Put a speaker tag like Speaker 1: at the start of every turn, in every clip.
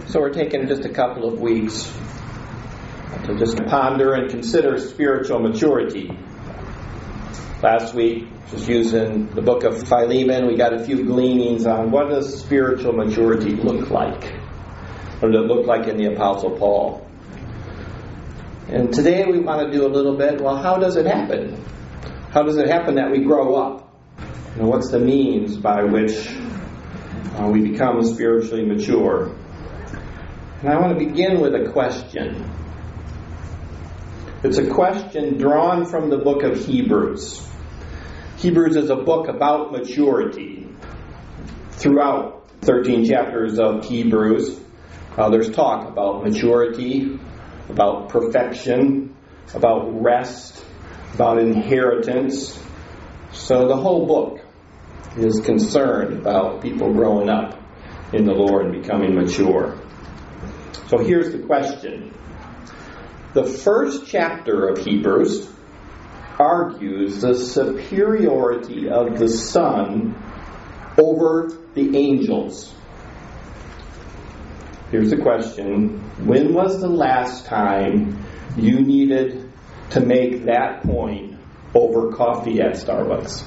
Speaker 1: So we're taking just a couple of weeks to just ponder and consider spiritual maturity. Last week, just using the book of Philemon, we got a few gleanings on what does spiritual maturity look like. What does it look like in the Apostle Paul? And today we want to do a little bit, well, how does it happen? How does it happen that we grow up? What's the means by which we become spiritually mature? And I want to begin with a question. It's a question drawn from the book of Hebrews. Hebrews is a book about maturity. Throughout 13 chapters of Hebrews, there's talk about maturity, about perfection, about rest, about inheritance. So the whole book is concerned about people growing up in the Lord and becoming mature. So here's the question. The first chapter of Hebrews argues the superiority of the Son over the angels. Here's the question. When was the last time you needed to make that point over coffee at Starbucks?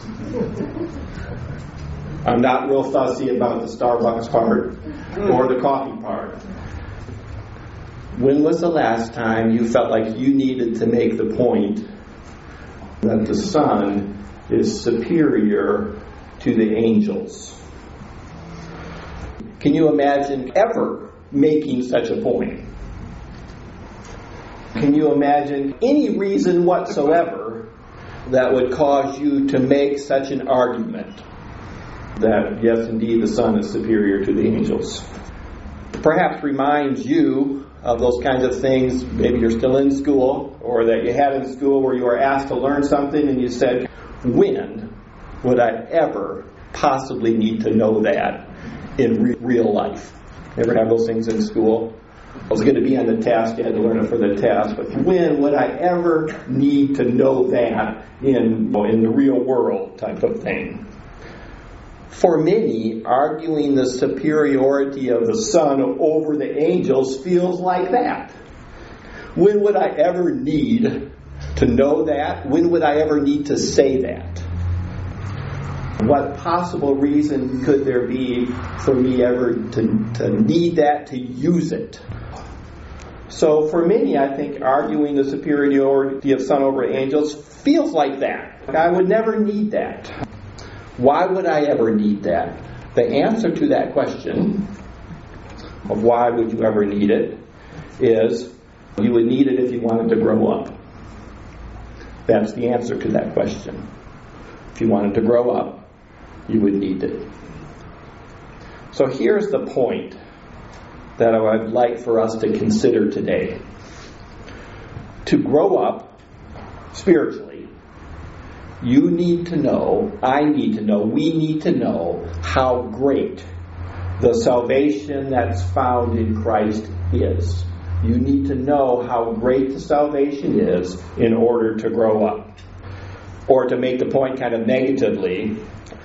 Speaker 1: I'm not real fussy about the Starbucks part or the coffee part. When was the last time you felt like you needed to make the point that the Son is superior to the angels? Can you imagine ever making such a point? Can you imagine any reason whatsoever that would cause you to make such an argument that, yes, indeed, the Son is superior to the angels? Perhaps reminds you of those kinds of things. Maybe you're still in school, or that you had in school where you were asked to learn something and you said, when would I ever possibly need to know that in real life? Ever have those things in school? I was going to be on the test, you had to learn it for the test, but when would I ever need to know that in the real world type of thing? For many, arguing the superiority of the Son over the angels feels like that. When would I ever need to know that? When would I ever need to say that? What possible reason could there be for me ever to need that, to use it? So for many, I think arguing the superiority of Son over angels feels like that. I would never need that. Why would I ever need that? The answer to that question of why would you ever need it is you would need it if you wanted to grow up. That's the answer to that question. If you wanted to grow up, you would need it. So here's the point that I would like for us to consider today. To grow up spiritually, you need to know, I need to know, we need to know how great the salvation that's found in Christ is. You need to know how great the salvation is in order to grow up. Or to make the point kind of negatively,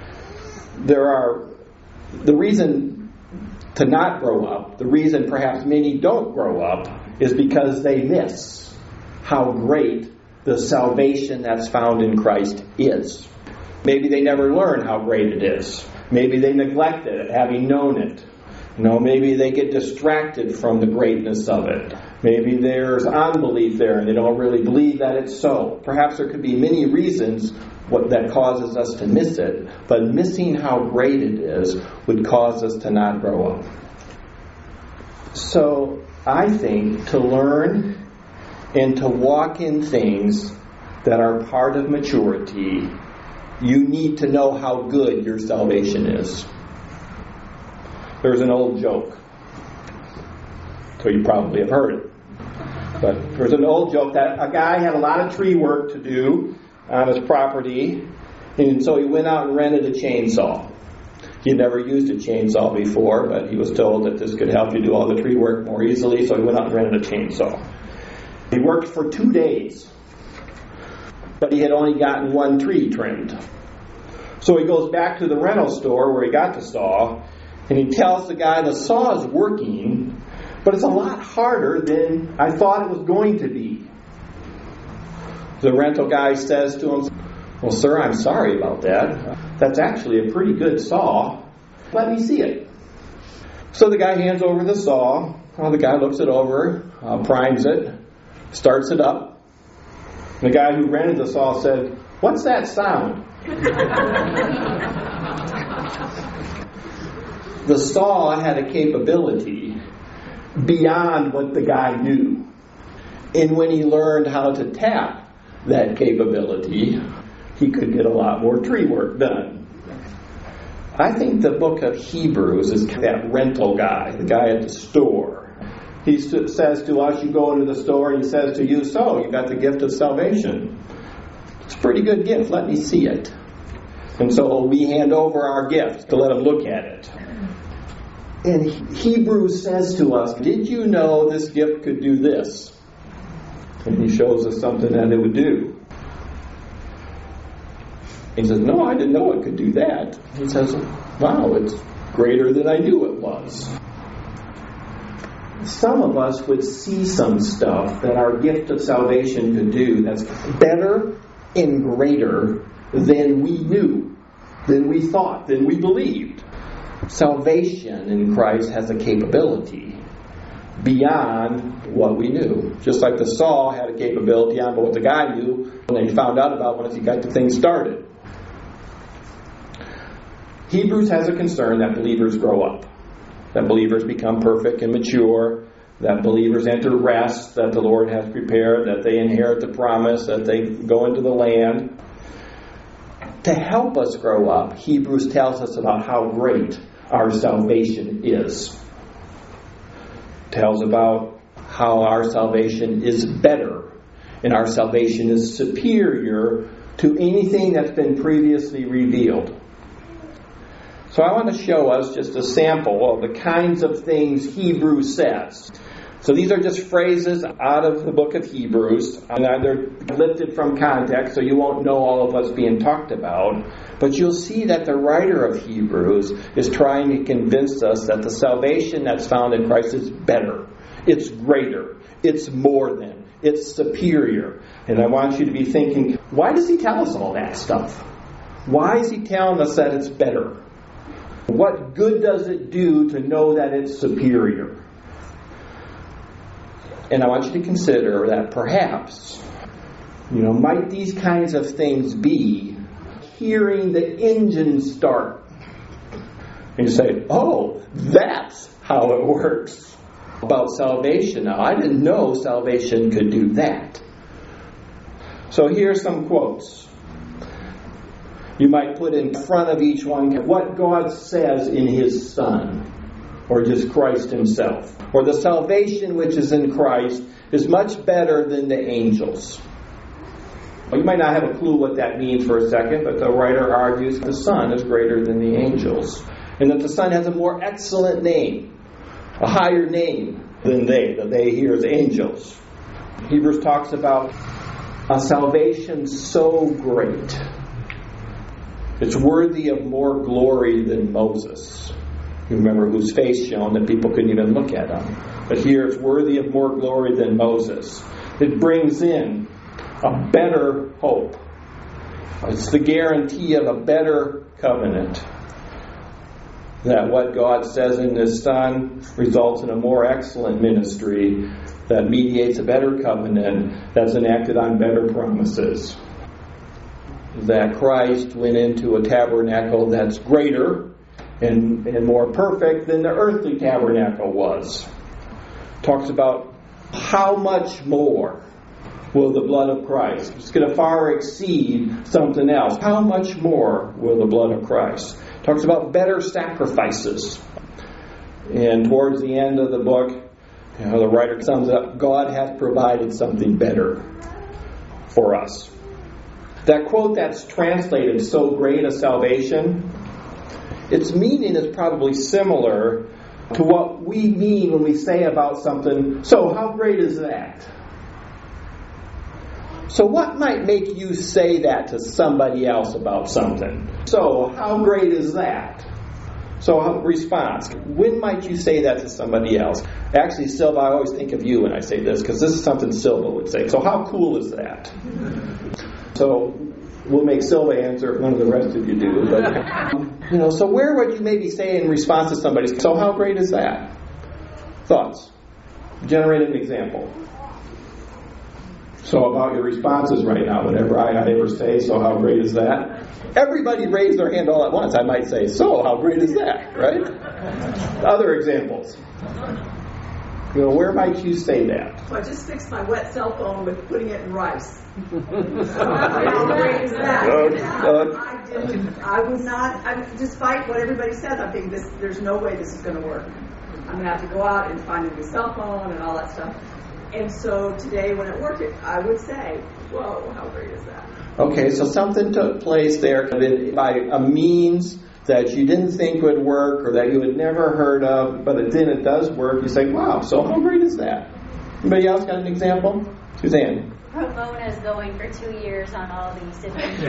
Speaker 1: the reason to not grow up, the reason perhaps many don't grow up, is because they miss how great the salvation that's found in Christ is. Maybe they never learn how great it is. Maybe they neglect it, having known it. Maybe they get distracted from the greatness of it. Maybe there's unbelief there and they don't really believe that it's so. Perhaps there could be many reasons that causes us to miss it, but missing how great it is would cause us to not grow up. So I think to learn and to walk in things that are part of maturity, you need to know how good your salvation is. There's an old joke, so you probably have heard it. But there's an old joke that a guy had a lot of tree work to do on his property, and so he went out and rented a chainsaw. He had never used a chainsaw before, but he was told that this could help you do all the tree work more easily, so he went out and rented a chainsaw. He worked for 2 days, but he had only gotten one tree trimmed. So he goes back to the rental store where he got the saw, and he tells the guy the saw is working, But it's a lot harder than I thought it was going to be. The rental guy says to him, well, sir, I'm sorry about that. That's actually a pretty good saw. Let me see it. So the guy hands over the saw. The guy looks it over, primes it, starts it up. The guy who rented the saw said, what's that sound? The saw had a capability beyond what the guy knew. And when he learned how to tap that capability, he could get a lot more tree work done. I think the book of Hebrews is that rental guy, the guy at the store. He says to us, you go into the store, and he says to you, so, you got the gift of salvation. It's a pretty good gift. Let me see it. And so we hand over our gift to let him look at it. And Hebrews says to us, did you know this gift could do this? And he shows us something that it would do. He says, no, I didn't know it could do that. He says, wow, it's greater than I knew it was. Some of us would see some stuff that our gift of salvation could do that's better and greater than we knew, than we thought, than we believed. Salvation in Christ has a capability beyond what we knew. Just like the saw had a capability beyond what the guy knew, and then he found out about once he got the thing started. Hebrews has a concern that believers grow up, that believers become perfect and mature, that believers enter rest that the Lord has prepared, that they inherit the promise, that they go into the land. To help us grow up, Hebrews tells us about how great our salvation is. Tells about how our salvation is better, and our salvation is superior to anything that's been previously revealed. So I want to show us just a sample of the kinds of things Hebrews says. So these are just phrases out of the book of Hebrews, and they're lifted from context, so you won't know all of what's being talked about. But you'll see that the writer of Hebrews is trying to convince us that the salvation that's found in Christ is better. It's greater. It's more than. It's superior. And I want you to be thinking, why does he tell us all that stuff? Why is he telling us that it's better? What good does it do to know that it's superior? And I want you to consider that perhaps, might these kinds of things be hearing the engine start. And you say, oh, that's how it works. About salvation. Now, I didn't know salvation could do that. So here's some quotes. You might put in front of each one what God says in His Son, or just Christ Himself. Or the salvation which is in Christ is much better than the angels. Well, you might not have a clue what that means for a second, but the writer argues the Son is greater than the angels. And that the Son has a more excellent name, a higher name than they. The they here is angels. Hebrews talks about a salvation so great. It's worthy of more glory than Moses. You remember whose face shone that people couldn't even look at him. But here it's worthy of more glory than Moses. It brings in a better hope. It's the guarantee of a better covenant. That what God says in His Son results in a more excellent ministry that mediates a better covenant that's enacted on better promises. That Christ went into a tabernacle that's greater and more perfect than the earthly tabernacle was. Talks about how much more will the blood of Christ. It's going to far exceed something else. How much more will the blood of Christ? Talks about better sacrifices. And towards the end of the book, the writer sums up, God has provided something better for us. That quote that's translated, so great a salvation, its meaning is probably similar to what we mean when we say about something, so how great is that? So what might make you say that to somebody else about something? So how great is that? So, response. When might you say that to somebody else? Actually, Silva, I always think of you when I say this, because this is something Silva would say. So how cool is that? So we'll make Silva answer if none of the rest of you do. But, so where would you maybe say in response to somebody, so how great is that? Thoughts? Generate an example. So about your responses right now, whenever I ever say, so how great is that? Everybody raised their hand all at once. I might say, so how great is that, right? Other examples. Where might you say that?
Speaker 2: Well, I just fixed my wet cell phone with putting it in rice. How great is that? I would not, despite what everybody says, I think there's no way this is going to work. I'm going to have to go out and find a new cell phone and all that stuff. And so today when it worked, I would say, whoa, how great is that?
Speaker 1: Okay, so something took place there by a means that you didn't think would work or that you had never heard of, but then it does work. You say, wow, so how great is that? Anybody else got an example? Suzanne?
Speaker 3: Ramona's going for 2 years on all these different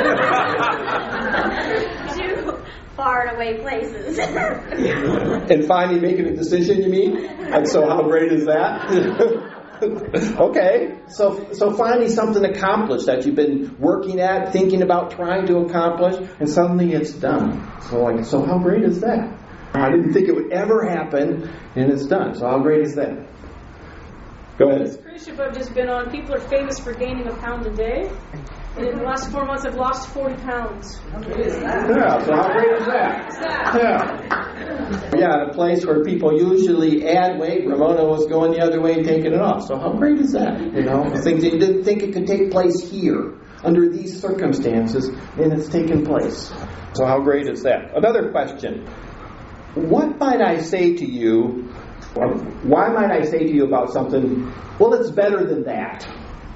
Speaker 3: to far and away places.
Speaker 1: And finally making a decision, you mean? And so how great is that? Okay, so finally something accomplished that you've been working at, thinking about, trying to accomplish, and suddenly it's done. So how great is that? I didn't think it would ever happen, and it's done. So how great is that? Go ahead.
Speaker 4: This cruise ship I've just been on, people are famous for gaining a pound a day. And in the last 4 months, I've lost 40 pounds.
Speaker 1: Yeah, so how great is that? Yeah, in a place where people usually add weight, Ramona was going the other way and taking it off. So how great is that? Things that you didn't think it could take place here, under these circumstances, and it's taken place. So how great is that? Another question. What might I say to you, or why might I say to you about something, well, it's better than that?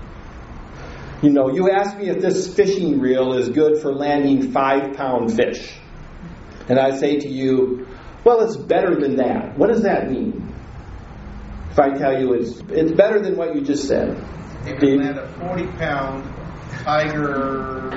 Speaker 1: You ask me if this fishing reel is good for landing 5-pound fish. And I say to you, well, it's better than that. What does that mean? If I tell you it's better than what you just said.
Speaker 5: It can land a 40-pound tiger.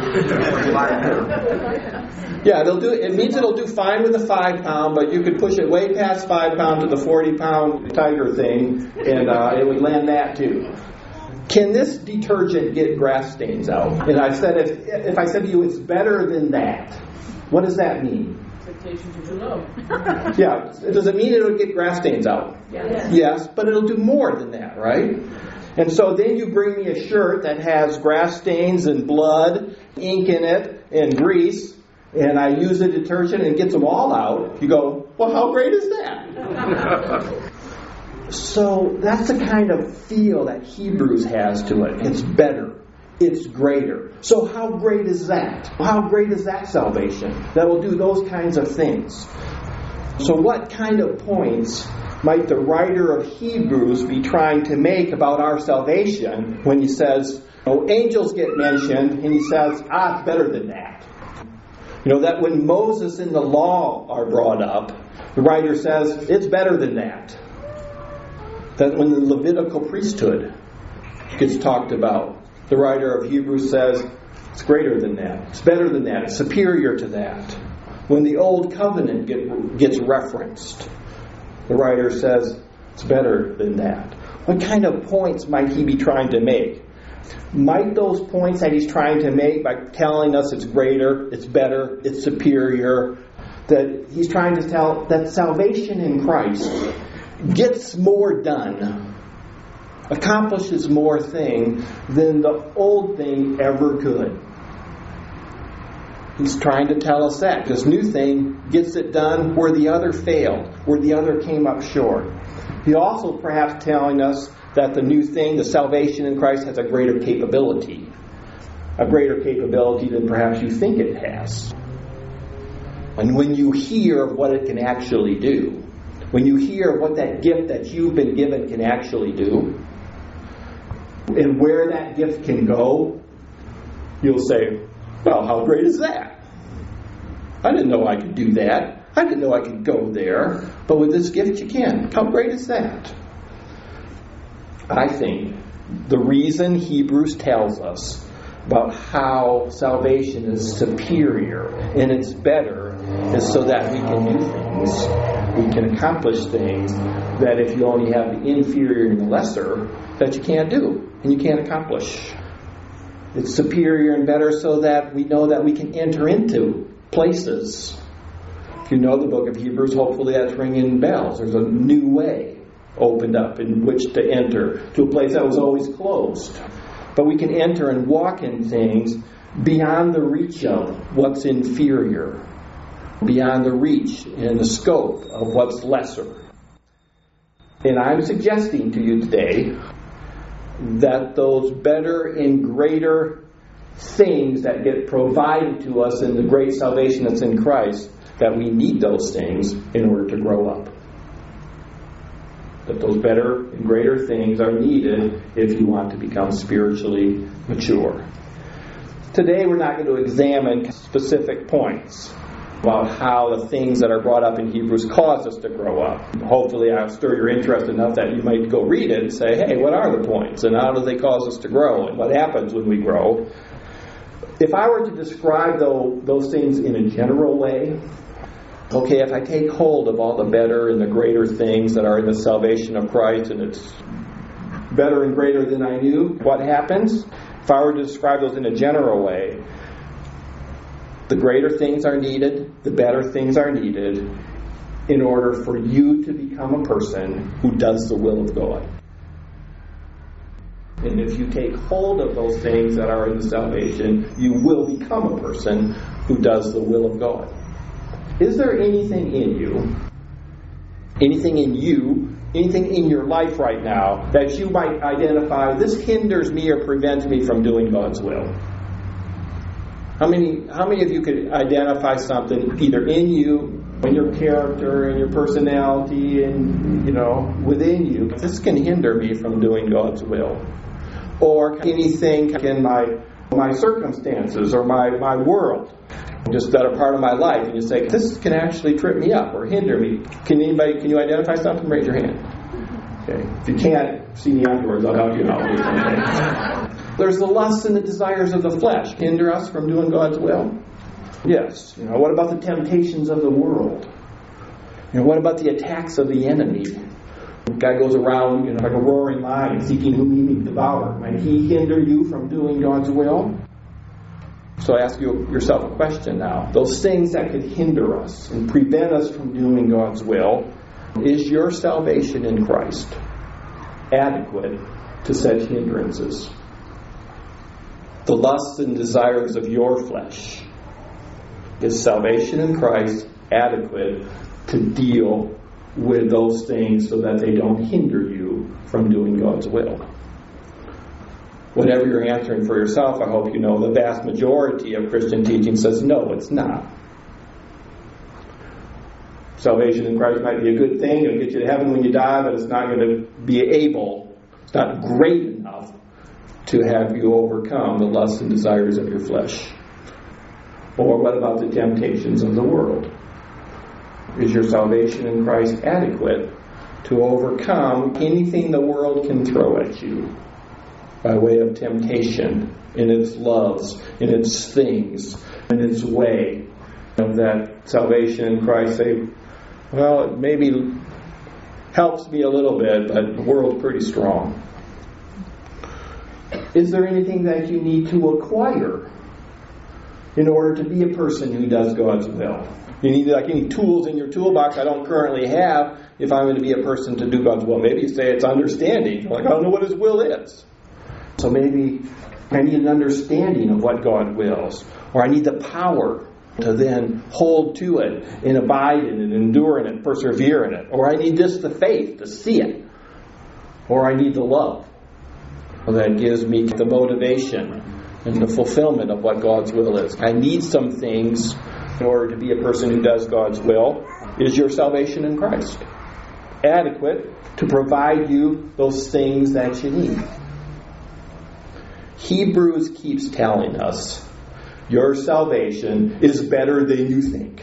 Speaker 1: Yeah, it means it'll do fine with a 5-pound, but you could push it way past 5-pound to the 40-pound tiger thing, and it would land that too. Can this detergent get grass stains out? And I said, if I said to you it's better than that, what does that mean?
Speaker 4: Expectations are too low.
Speaker 1: Yeah, does it mean it'll get grass stains out? Yes, but it'll do more than that, right? And so then you bring me a shirt that has grass stains and blood, ink in it, and grease, and I use the detergent and it gets them all out. You go, well, how great is that? So that's the kind of feel that Hebrews has to it. It's better. It's greater. So how great is that? How great is that salvation that will do those kinds of things? So what kind of points might the writer of Hebrews be trying to make about our salvation when he says, angels get mentioned, and he says, it's better than that. That when Moses and the law are brought up, the writer says, it's better than that. That when the Levitical priesthood gets talked about, the writer of Hebrews says, it's greater than that. It's better than that. It's superior to that. When the Old Covenant gets referenced, the writer says, it's better than that. What kind of points might he be trying to make? Might those points that he's trying to make by telling us it's greater, it's better, it's superior, that he's trying to tell that salvation in Christ gets more done, accomplishes more thing than the old thing ever could. He's trying to tell us that. This new thing gets it done where the other failed, where the other came up short. He also perhaps telling us that the new thing, the salvation in Christ, has a greater capability. A greater capability than perhaps you think it has. And when you hear of what it can actually do, when you hear what that gift that you've been given can actually do, and where that gift can go, you'll say, well, how great is that? I didn't know I could do that. I didn't know I could go there. But with this gift you can. How great is that? I think the reason Hebrews tells us about how salvation is superior and it's better is so that we can do things, we can accomplish things that if you only have the inferior and the lesser, that you can't do and you can't accomplish. It's superior and better so that we know that we can enter into places. If you know the book of Hebrews, hopefully that's ringing bells. There's a new way opened up in which to enter to a place that was always closed. But we can enter and walk in things beyond the reach of what's inferior, beyond the reach and the scope of what's lesser. And I'm suggesting to you today that those better and greater things that get provided to us in the great salvation that's in Christ, that we need those things in order to grow up. That those better and greater things are needed if you want to become spiritually mature. Today we're not going to examine specific points about how the things that are brought up in Hebrews cause us to grow up. Hopefully I'll stir your interest enough that you might go read it and say, hey, what are the points? And how do they cause us to grow? And what happens when we grow? If I were to describe those things in a general way, okay, if I take hold of all the better and the greater things that are in the salvation of Christ, and it's better and greater than I knew, what happens? If I were to describe those in a general way, the greater things are needed, the better things are needed in order for you to become a person who does the will of God. And if you take hold of those things that are in the salvation, you will become a person who does the will of God. Is there anything in you, anything in your life right now that you might identify, this hinders me or prevents me from doing God's will? How many of you could identify something either in you, in your character, in your personality, and within you? This can hinder me from doing God's will. Or anything in my circumstances or my world, just that are part of my life, and you say, this can actually trip me up or hinder me. Can you identify something? Raise your hand. Okay. If you can't, see me afterwards, I'll help you out. There's the lusts and the desires of the flesh hinder us from doing God's will. Yes. What about the temptations of the world? What about the attacks of the enemy? The guy goes around like a roaring lion seeking whom he may devour. Might he hinder you from doing God's will? So ask yourself a question now. Those things that could hinder us and prevent us from doing God's will, is your salvation in Christ adequate to such hindrances? The lusts and desires of your flesh. Is salvation in Christ adequate to deal with those things so that they don't hinder you from doing God's will? Whatever you're answering for yourself, I hope you know the vast majority of Christian teaching says no, it's not. Salvation in Christ might be a good thing, it'll get you to heaven when you die, but it's not going to be it's not great enough to have you overcome the lusts and desires of your flesh. Or what about the temptations of the world? Is your salvation in Christ adequate to overcome anything the world can throw at you by way of temptation in its loves, in its things, in its way? Of that salvation in Christ, say, well, it maybe helps me a little bit, but the world's pretty strong. Is there anything that you need to acquire in order to be a person who does God's will? You need any tools in your toolbox I don't currently have if I'm going to be a person to do God's will. Maybe you say it's understanding. I don't know what His will is. So maybe I need an understanding of what God wills. Or I need the power to then hold to it and abide in it, endure in it, persevere in it. Or I need just the faith to see it. Or I need the love that gives me the motivation and the fulfillment of what God's will is. I need some things in order to be a person who does God's will. Is your salvation in Christ adequate to provide you those things that you need? Hebrews keeps telling us your salvation is better than you think.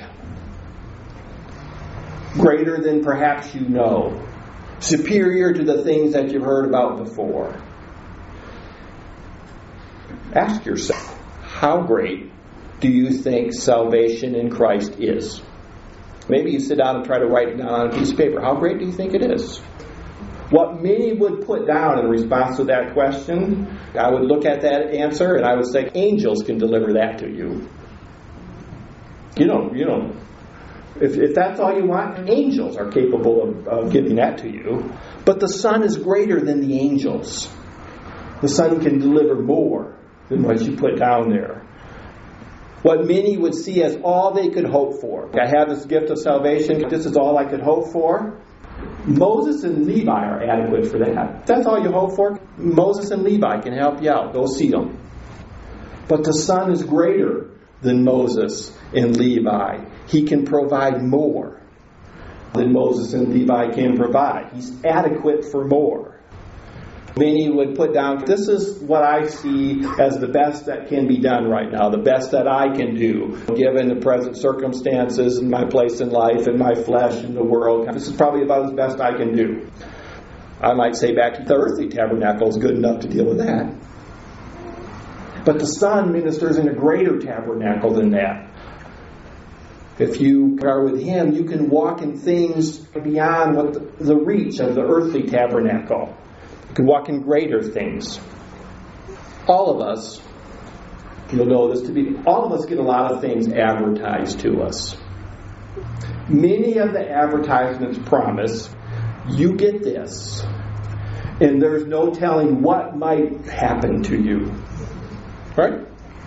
Speaker 1: Greater than perhaps you know. Superior to the things that you've heard about before. Ask yourself, how great do you think salvation in Christ is? Maybe you sit down and try to write it down on a piece of paper. How great do you think it is? What many would put down in response to that question, I would look at that answer and I would say, angels can deliver that to you. You know, if that's all you want, angels are capable of giving that to you. But the Son is greater than the angels. The Son can deliver more than what you put down there. What many would see as all they could hope for. I have this gift of salvation. This is all I could hope for. Moses and Levi are adequate for that. If that's all you hope for, Moses and Levi can help you out. Go see them. But the Son is greater than Moses and Levi. He can provide more than Moses and Levi can provide. He's adequate for more. Many would put down, this is what I see as the best that can be done right now, the best that I can do, given the present circumstances and my place in life and my flesh and the world. This is probably about as best I can do. I might say back to the earthly tabernacle is good enough to deal with that. But the Son ministers in a greater tabernacle than that. If you are with Him, you can walk in things beyond what the reach of the earthly tabernacle. You can walk in greater things. All of us, you'll know this to be, all of us get a lot of things advertised to us. Many of the advertisements promise, you get this, and there's no telling what might happen to you. Right?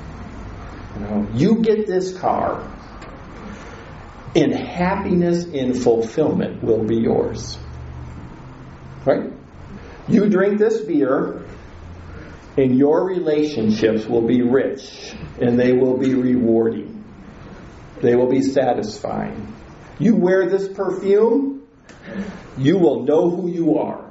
Speaker 1: You get this car, and happiness and fulfillment will be yours. Right? You drink this beer, and your relationships will be rich, and they will be rewarding. They will be satisfying. You wear this perfume, you will know who you are.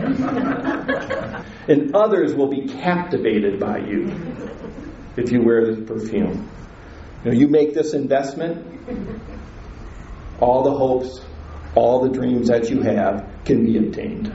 Speaker 1: And others will be captivated by you if you wear this perfume. You make this investment, all the hopes, all the dreams that you have can be obtained.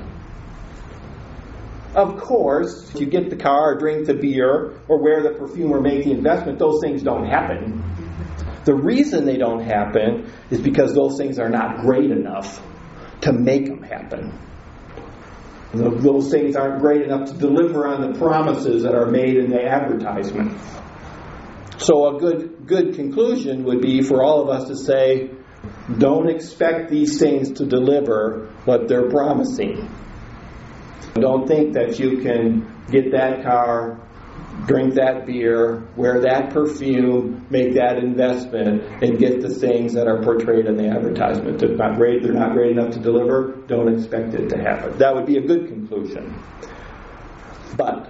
Speaker 1: Of course, if you get the car or drink the beer or wear the perfume or make the investment, those things don't happen. The reason they don't happen is because those things are not great enough to make them happen. Those things aren't great enough to deliver on the promises that are made in the advertisement. So a good conclusion would be for all of us to say, don't expect these things to deliver what they're promising. Don't think that you can get that car, drink that beer, wear that perfume, make that investment, and get the things that are portrayed in the advertisement. They're not great enough to deliver. Don't expect it to happen. That would be a good conclusion. But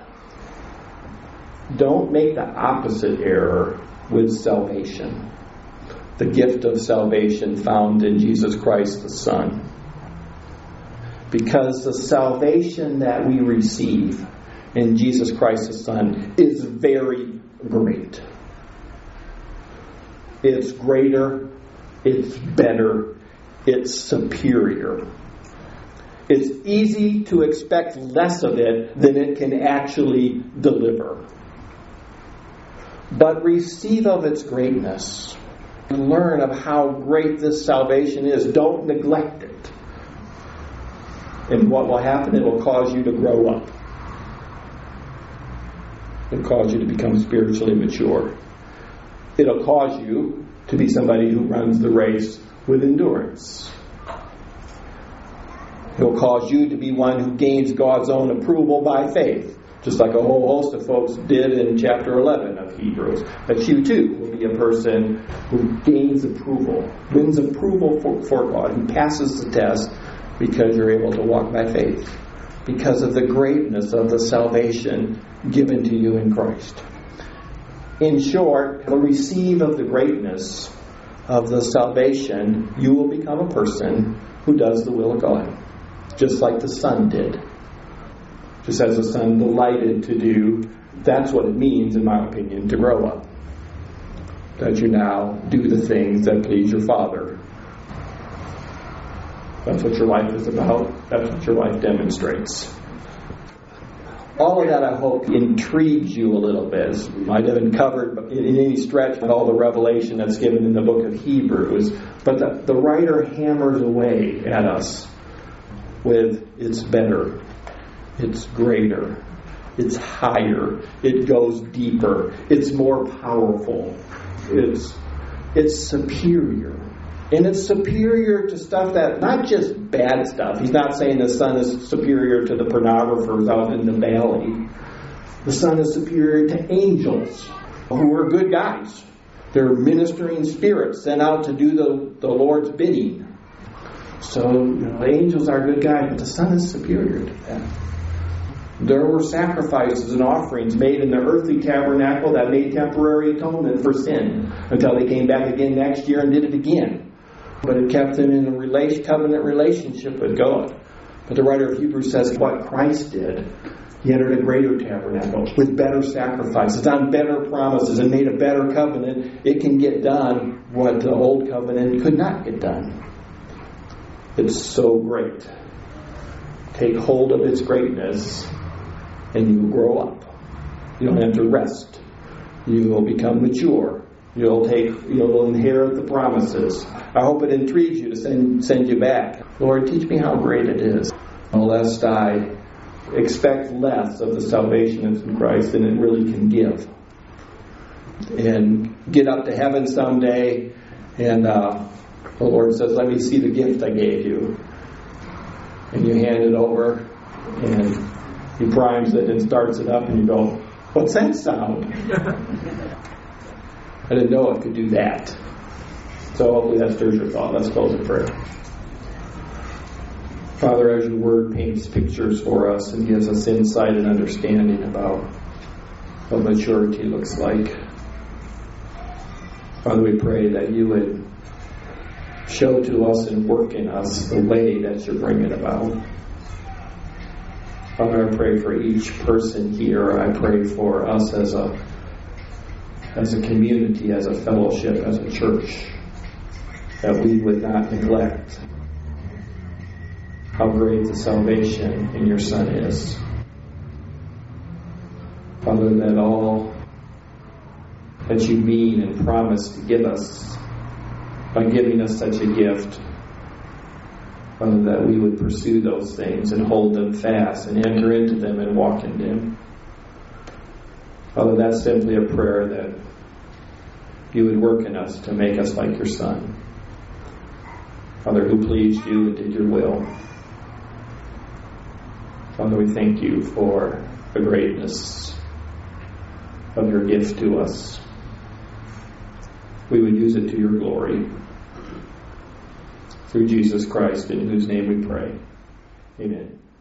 Speaker 1: don't make the opposite error with salvation. The gift of salvation found in Jesus Christ the Son. Because the salvation that we receive in Jesus Christ the Son is very great. It's greater, it's better, it's superior. It's easy to expect less of it than it can actually deliver. But receive of its greatness. Learn of how great this salvation is. Don't neglect it. And what will happen? It will cause you to grow up. It'll cause you to become spiritually mature. It'll cause you to be somebody who runs the race with endurance. It'll cause you to be one who gains God's own approval by faith, just like a whole host of folks did in chapter 11 of Hebrews. But you too will be a person who gains approval, wins approval for God, who passes the test because you're able to walk by faith, because of the greatness of the salvation given to you in Christ. In short, receive of the greatness of the salvation, you will become a person who does the will of God, just like the Son did. Just as the Son delighted to do, that's what it means, in my opinion, to grow up. That you now do the things that please your Father. That's what your life is about. That's what your life demonstrates. All of that, I hope, intrigues you a little bit. I haven't covered in any stretch all the revelation that's given in the book of Hebrews, but the writer hammers away at us with it's better, it's greater, it's higher, it goes deeper, it's more powerful, it's superior. And it's superior to stuff that, not just bad stuff. He's not saying the Son is superior to the pornographers out in the valley. The Son is superior to angels, who are good guys. They're ministering spirits sent out to do the Lord's bidding. So, the angels are good guys, but the Son is superior to them. There were sacrifices and offerings made in the earthly tabernacle that made temporary atonement for sin until they came back again next year and did it again. But it kept them in a covenant relationship with God. But the writer of Hebrews says what Christ did. He entered a greater tabernacle with better sacrifices, on better promises, and made a better covenant. It can get done what the old covenant could not get done. It's so great. Take hold of its greatness, and you will grow up. You'll enter rest. You will become mature. You'll inherit the promises. I hope it intrigues you to send you back. Lord, teach me how great it is, lest I expect less of the salvation that's in Christ than it really can give. And get up to heaven someday, and the Lord says, let me see the gift I gave you. And you hand it over, and He primes it and starts it up, and you go, what's that sound? I didn't know it could do that. So hopefully that stirs your thought. Let's close in prayer. Father, as your word paints pictures for us and gives us insight and understanding about what maturity looks like, Father, we pray that you would show to us and work in us the way that you're bringing about. Father, I pray for each person here. I pray for us as a community, as a fellowship, as a church, that we would not neglect how great the salvation in your Son is. Father, that all that you mean and promise to give us by giving us such a gift, Father, that we would pursue those things and hold them fast and enter into them and walk in them. Father, that's simply a prayer that you would work in us to make us like your Son. Father, who pleased you and did your will. Father, we thank you for the greatness of your gift to us. We would use it to your glory. Through Jesus Christ, in whose name we pray. Amen.